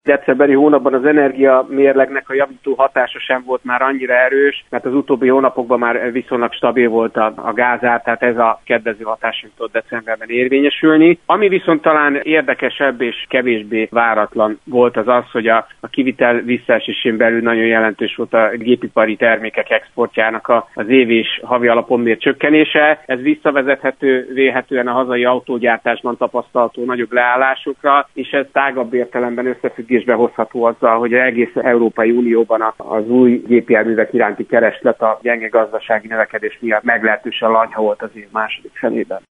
decemberi hónapban az energia mérlegnek a javító hatása sem volt már annyira erős, mert az utóbbi hónapokban már viszonylag stabil volt a gázár, tehát ez a kedvező hatás sem tudott decemberben érvényesülni. Ami viszont talán érdekesebb és kevésbé váratlan volt az, hogy a kivitel visszaesésén belül nagyon jelentős volt a gépipari termékek exportjának az év és havi alapon mért csökkenése. Ez visszavezethető véhetően a hazai autógyártásban tapasztalható nagyobb leállásokra, és ez tágabb értelemben összefüggésbe hozható azzal, hogy az egész Európai Unióban az új gépjárművek iránti kereslet a gyenge gazdasági növekedés miatt meglehetősen lanyha volt az év második felében.